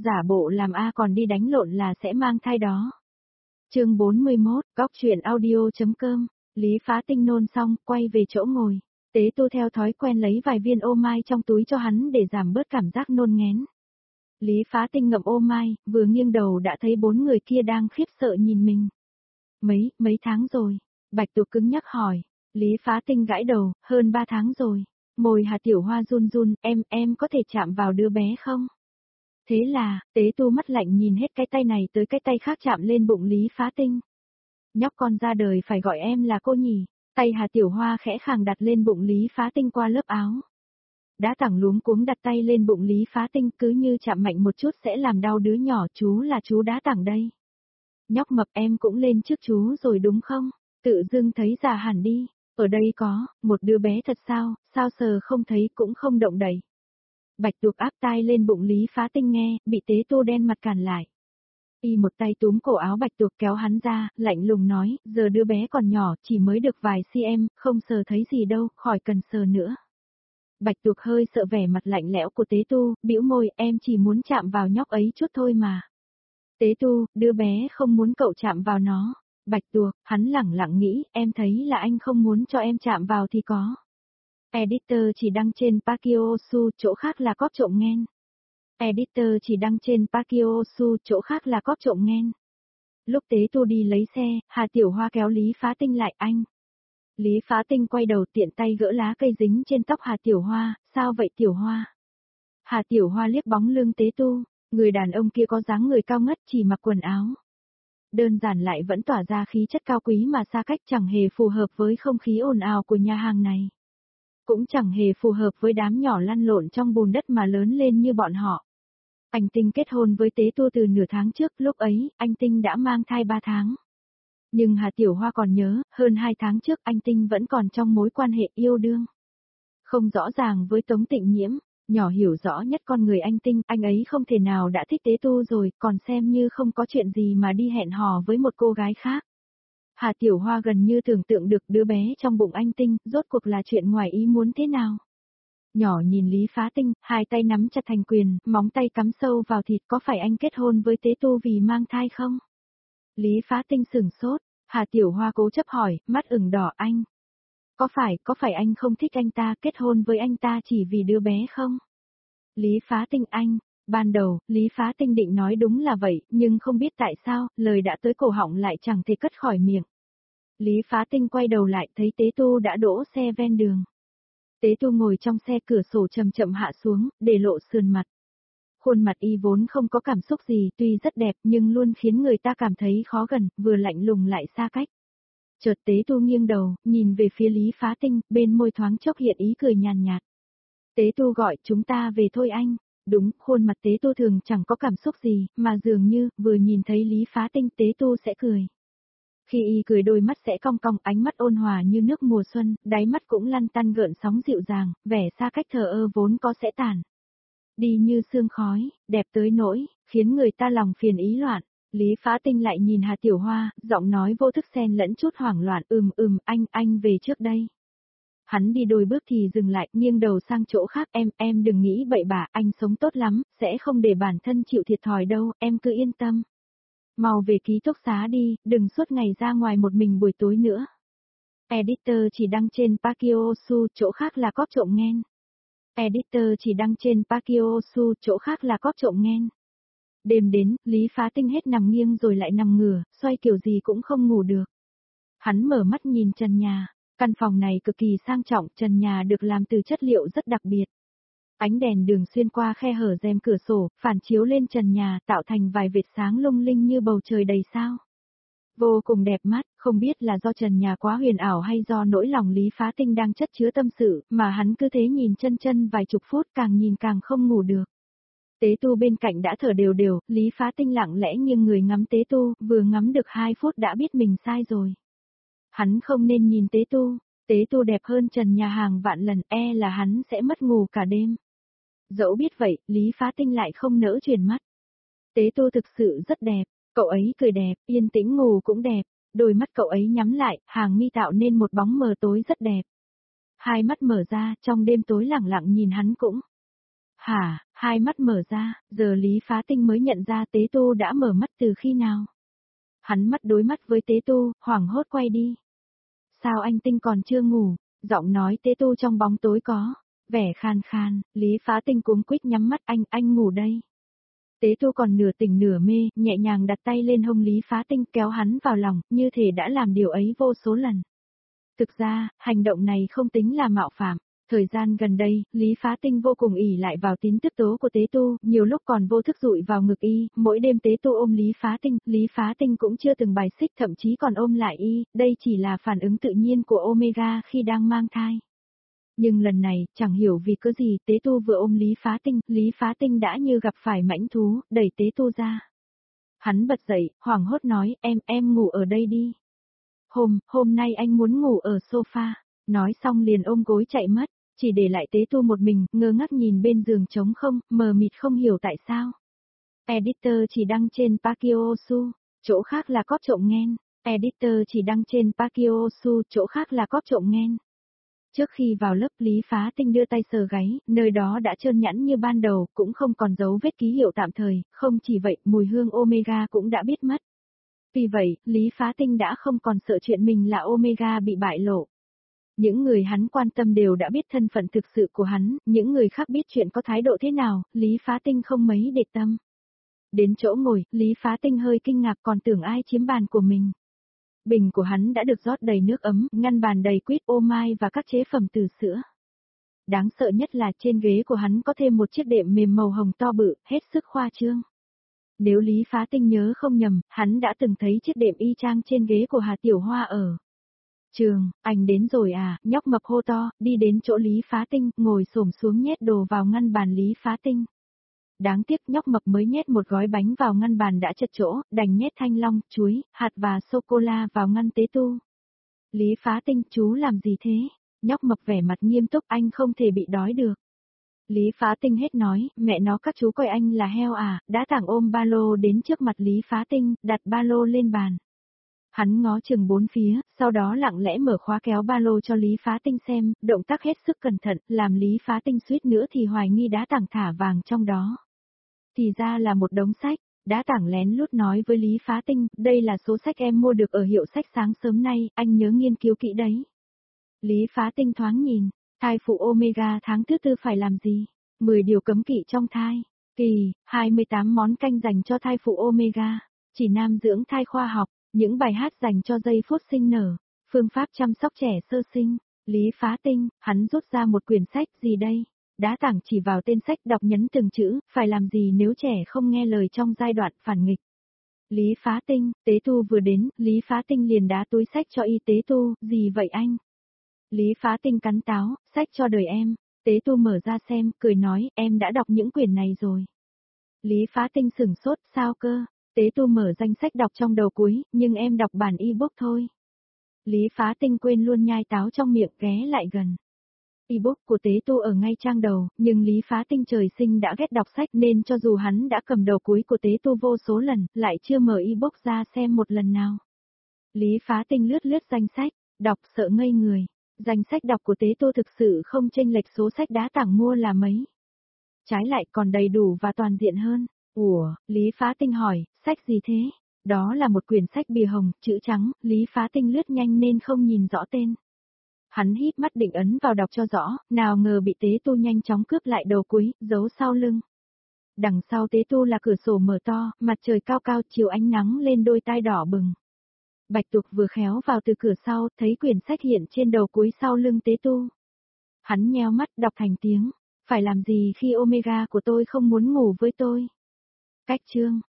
giả bộ làm A còn đi đánh lộn là sẽ mang thai đó. Chương 41, góc truyện audio.com. Lý Phá Tinh nôn xong, quay về chỗ ngồi. Tế Tu theo thói quen lấy vài viên ô mai trong túi cho hắn để giảm bớt cảm giác nôn nghén. Lý Phá Tinh ngậm ô mai, vừa nghiêng đầu đã thấy 4 người kia đang khiếp sợ nhìn mình. Mấy tháng rồi? Bạch Tuộc cứng nhắc hỏi. Lý Phá Tinh gãi đầu, hơn 3 tháng rồi. Môi Hà Tiểu Hoa run run, em có thể chạm vào đứa bé không? Thế là, Tế Tu mắt lạnh nhìn hết cái tay này tới cái tay khác chạm lên bụng Lý Phá Tinh. Nhóc con ra đời phải gọi em là cô nhỉ? Tay Hà Tiểu Hoa khẽ khàng đặt lên bụng Lý Phá Tinh qua lớp áo. Đã Tẳng luống cuống đặt tay lên bụng Lý Phá Tinh, cứ như chạm mạnh một chút sẽ làm đau đứa nhỏ. Chú là chú Đá Tẳng đây. Nhóc mập, em cũng lên trước chú rồi đúng không? Tự dưng thấy già hẳn đi. Ở đây có một đứa bé thật sao sờ không thấy cũng không động đậy. Bạch Tuộc áp tai lên bụng Lý Phá Tinh nghe, bị Tế Tu đen mặt cản lại. Y một tay túm cổ áo Bạch Tuộc kéo hắn ra, lạnh lùng nói, giờ đứa bé còn nhỏ, chỉ mới được vài cm, không sờ thấy gì đâu, khỏi cần sờ nữa. Bạch Tuộc hơi sợ vẻ mặt lạnh lẽo của Tế Tu, bĩu môi, em chỉ muốn chạm vào nhóc ấy chút thôi mà. Tế Tu, đứa bé không muốn cậu chạm vào nó. Bạch Tuộc, hắn lẳng lặng nghĩ, em thấy là anh không muốn cho em chạm vào thì có. Editor chỉ đăng trên Pakiosu, chỗ khác là cóp trộm nghen. Editor chỉ đăng trên Pakiosu, chỗ khác là cóp trộm nghen. Lúc Tế Tu đi lấy xe, Hà Tiểu Hoa kéo Lý Phá Tinh lại anh. Lý Phá Tinh quay đầu tiện tay gỡ lá cây dính trên tóc Hà Tiểu Hoa, sao vậy Tiểu Hoa? Hà Tiểu Hoa liếc bóng lưng Tế Tu, người đàn ông kia có dáng người cao ngất chỉ mặc quần áo. Đơn giản lại vẫn tỏa ra khí chất cao quý mà xa cách, chẳng hề phù hợp với không khí ồn ào của nhà hàng này. Cũng chẳng hề phù hợp với đám nhỏ lăn lộn trong bùn đất mà lớn lên như bọn họ. Anh Tinh kết hôn với Tế Tu từ nửa tháng trước, lúc ấy, anh Tinh đã mang thai 3 tháng. Nhưng Hà Tiểu Hoa còn nhớ, hơn 2 tháng trước anh Tinh vẫn còn trong mối quan hệ yêu đương. Không rõ ràng với Tống Tịnh Nhiễm, nhỏ hiểu rõ nhất con người anh Tinh, anh ấy không thể nào đã thích Tế Tu rồi, còn xem như không có chuyện gì mà đi hẹn hò với một cô gái khác. Hà Tiểu Hoa gần như tưởng tượng được đứa bé trong bụng anh Tinh, rốt cuộc là chuyện ngoài ý muốn thế nào. Nhỏ nhìn Lý Phá Tinh, hai tay nắm chặt thành quyền, móng tay cắm sâu vào thịt, có phải anh kết hôn với Tế Tu vì mang thai không? Lý Phá Tinh sửng sốt, Hà Tiểu Hoa cố chấp hỏi, mắt ửng đỏ anh. Có phải anh không thích anh ta, kết hôn với anh ta chỉ vì đứa bé không? Lý Phá Tinh anh, ban đầu, Lý Phá Tinh định nói đúng là vậy, nhưng không biết tại sao, lời đã tới cổ họng lại chẳng thể cất khỏi miệng. Lý Phá Tinh quay đầu lại thấy Tế Tu đã đỗ xe ven đường. Tế Tu ngồi trong xe, cửa sổ chậm chậm hạ xuống, để lộ sườn mặt. Khuôn mặt y vốn không có cảm xúc gì, tuy rất đẹp nhưng luôn khiến người ta cảm thấy khó gần, vừa lạnh lùng lại xa cách. Chợt Tế Tu nghiêng đầu, nhìn về phía Lý Phá Tinh, bên môi thoáng chốc hiện ý cười nhàn nhạt. Tế Tu gọi, chúng ta về thôi anh. Đúng, khuôn mặt Tế Tu thường chẳng có cảm xúc gì, mà dường như, vừa nhìn thấy Lý Phá Tinh Tế Tu sẽ cười. Khi y cười đôi mắt sẽ cong cong, ánh mắt ôn hòa như nước mùa xuân, đáy mắt cũng lăn tăn gợn sóng dịu dàng, vẻ xa cách thờ ơ vốn có sẽ tàn. Đi như sương khói, đẹp tới nỗi, khiến người ta lòng phiền ý loạn. Lý Phá Tinh lại nhìn Hà Tiểu Hoa, giọng nói vô thức xen lẫn chút hoảng loạn, anh về trước đây. Hắn đi đôi bước thì dừng lại, nghiêng đầu sang chỗ khác, em đừng nghĩ bậy bạ, anh sống tốt lắm, sẽ không để bản thân chịu thiệt thòi đâu, em cứ yên tâm. Mau về ký túc xá đi, đừng suốt ngày ra ngoài một mình buổi tối nữa. Editor chỉ đăng trên Pakiosu, chỗ khác là cóp trộm nghen. Editor chỉ đăng trên Pakiosu, chỗ khác là cóp trộm nghen. Đêm đến, Lý Phá Tinh hết nằm nghiêng rồi lại nằm ngửa, xoay kiểu gì cũng không ngủ được. Hắn mở mắt nhìn trần nhà, căn phòng này cực kỳ sang trọng, trần nhà được làm từ chất liệu rất đặc biệt. Ánh đèn đường xuyên qua khe hở rèm cửa sổ, phản chiếu lên trần nhà, tạo thành vài vệt sáng lung linh như bầu trời đầy sao. Vô cùng đẹp mắt, không biết là do trần nhà quá huyền ảo hay do nỗi lòng Lý Phá Tinh đang chất chứa tâm sự, mà hắn cứ thế nhìn chân vài chục phút, càng nhìn càng không ngủ được. Tế Tu bên cạnh đã thở đều đều, Lý Phá Tinh lặng lẽ nghiêng người ngắm Tế Tu, vừa ngắm được 2 phút đã biết mình sai rồi. Hắn không nên nhìn Tế Tu đẹp hơn trần nhà hàng vạn lần, là hắn sẽ mất ngủ cả đêm. Dẫu biết vậy, Lý Phá Tinh lại không nỡ chuyển mắt. Tế Tu thực sự rất đẹp, cậu ấy cười đẹp, yên tĩnh ngủ cũng đẹp, đôi mắt cậu ấy nhắm lại, hàng mi tạo nên một bóng mờ tối rất đẹp. Hai mắt mở ra, trong đêm tối lẳng lặng nhìn hắn cũng. Hả, hai mắt mở ra, giờ Lý Phá Tinh mới nhận ra Tế Tu đã mở mắt từ khi nào. Hắn mắt đối mắt với Tế Tu, hoảng hốt quay đi. Sao anh Tinh còn chưa ngủ? Giọng nói Tế Tu trong bóng tối có vẻ khan khan, Lý Phá Tinh cuống quýt nhắm mắt, anh ngủ đây. Tế Tu còn nửa tỉnh nửa mê, nhẹ nhàng đặt tay lên hông Lý Phá Tinh kéo hắn vào lòng, như thể đã làm điều ấy vô số lần. Thực ra, hành động này không tính là mạo phạm. Thời gian gần đây, Lý Phá Tinh vô cùng ỷ lại vào tín tức tố của Tế Tu, nhiều lúc còn vô thức dụi vào ngực y, mỗi đêm Tế Tu ôm Lý Phá Tinh cũng chưa từng bài xích, thậm chí còn ôm lại y, đây chỉ là phản ứng tự nhiên của Omega khi đang mang thai. Nhưng lần này, chẳng hiểu vì cớ gì, Tế Tu vừa ôm Lý Phá Tinh đã như gặp phải mãnh thú, đẩy Tế Tu ra. Hắn bật dậy, hoảng hốt nói, em ngủ ở đây đi. Hôm nay anh muốn ngủ ở sofa. Nói xong liền ôm gối chạy mất, chỉ để lại Tế Tu một mình, ngơ ngác nhìn bên giường trống không, mờ mịt không hiểu tại sao. Editor chỉ đăng trên Pakiosu, chỗ khác là cóp trộm nghen. Editor chỉ đăng trên Pakiosu, chỗ khác là cóp trộm nghen. Trước khi vào lớp, Lý Phá Tinh đưa tay sờ gáy, nơi đó đã trơn nhẵn như ban đầu, cũng không còn dấu vết ký hiệu tạm thời, không chỉ vậy, mùi hương Omega cũng đã biết mất. Vì vậy, Lý Phá Tinh đã không còn sợ chuyện mình là Omega bị bại lộ. Những người hắn quan tâm đều đã biết thân phận thực sự của hắn, những người khác biết chuyện có thái độ thế nào, Lý Phá Tinh không mấy để tâm. Đến chỗ ngồi, Lý Phá Tinh hơi kinh ngạc còn tưởng ai chiếm bàn của mình. Bình của hắn đã được rót đầy nước ấm, ngăn bàn đầy quýt ô mai và các chế phẩm từ sữa. Đáng sợ nhất là trên ghế của hắn có thêm một chiếc đệm mềm màu hồng to bự, hết sức khoa trương. Nếu Lý Phá Tinh nhớ không nhầm, hắn đã từng thấy chiếc đệm y chang trên ghế của Hà Tiểu Hoa ở trường. Anh đến rồi à, nhóc mập hô to, đi đến chỗ Lý Phá Tinh, ngồi xổm xuống nhét đồ vào ngăn bàn Lý Phá Tinh. Đáng tiếc nhóc mập mới nhét một gói bánh vào ngăn bàn đã chật chỗ, đành nhét thanh long, chuối, hạt và sô-cô-la vào ngăn Tế Tu. Lý Phá Tinh, chú làm gì thế? Nhóc mập vẻ mặt nghiêm túc, anh không thể bị đói được. Lý Phá Tinh hết nói, mẹ nó các chú coi anh là heo à, đã thẳng ôm ba lô đến trước mặt Lý Phá Tinh, đặt ba lô lên bàn. Hắn ngó chừng bốn phía, sau đó lặng lẽ mở khóa kéo ba lô cho Lý Phá Tinh xem, động tác hết sức cẩn thận, làm Lý Phá Tinh suýt nữa thì hoài nghi đá tảng thả vàng trong đó. Thì ra là một đống sách, đá tảng lén lút nói với Lý Phá Tinh, đây là số sách em mua được ở hiệu sách sáng sớm nay, anh nhớ nghiên cứu kỹ đấy. Lý Phá Tinh thoáng nhìn, thai phụ Omega tháng thứ tư phải làm gì? 10 điều cấm kỵ trong thai. Kỳ, 28 món canh dành cho thai phụ Omega. Chỉ nam dưỡng thai khoa học, những bài hát dành cho giây phút sinh nở. Phương pháp chăm sóc trẻ sơ sinh. Lý Phá Tinh, hắn rút ra một quyển sách, gì đây? Đá tảng chỉ vào tên sách đọc nhấn từng chữ, phải làm gì nếu trẻ không nghe lời trong giai đoạn phản nghịch. Lý Phá Tinh, Tế Tu vừa đến, Lý Phá Tinh liền đá túi sách cho y. Tế Tu, gì vậy anh? Lý Phá Tinh cắn táo, sách cho đời em. Tế Tu mở ra xem, cười nói, em đã đọc những quyển này rồi. Lý Phá Tinh sửng sốt, sao cơ? Tế Tu mở danh sách đọc trong đầu cuối, nhưng em đọc bản ebook thôi. Lý Phá Tinh quên luôn nhai táo trong miệng, ghé lại gần. Ebook của Tế Tu ở ngay trang đầu, nhưng Lý Phá Tinh trời sinh đã ghét đọc sách nên cho dù hắn đã cầm đầu cuối của Tế Tu vô số lần, lại chưa mở ebook ra xem một lần nào. Lý Phá Tinh lướt lướt danh sách, đọc sợ ngây người. Danh sách đọc của Tế Tu thực sự không chênh lệch số sách đá tảng mua là mấy. Trái lại còn đầy đủ và toàn diện hơn. Ủa, Lý Phá Tinh hỏi, sách gì thế? Đó là một quyển sách bìa hồng, chữ trắng, Lý Phá Tinh lướt nhanh nên không nhìn rõ tên. Hắn híp mắt định ấn vào đọc cho rõ, nào ngờ bị Tế Tu nhanh chóng cướp lại đầu cuối, giấu sau lưng. Đằng sau Tế Tu là cửa sổ mở to, mặt trời cao cao chiếu ánh nắng lên đôi tai đỏ bừng. Bạch Tuộc vừa khéo vào từ cửa sau, thấy quyển sách hiện trên đầu cuối sau lưng Tế Tu. Hắn nheo mắt đọc thành tiếng, phải làm gì khi Omega của tôi không muốn ngủ với tôi? Cách chương,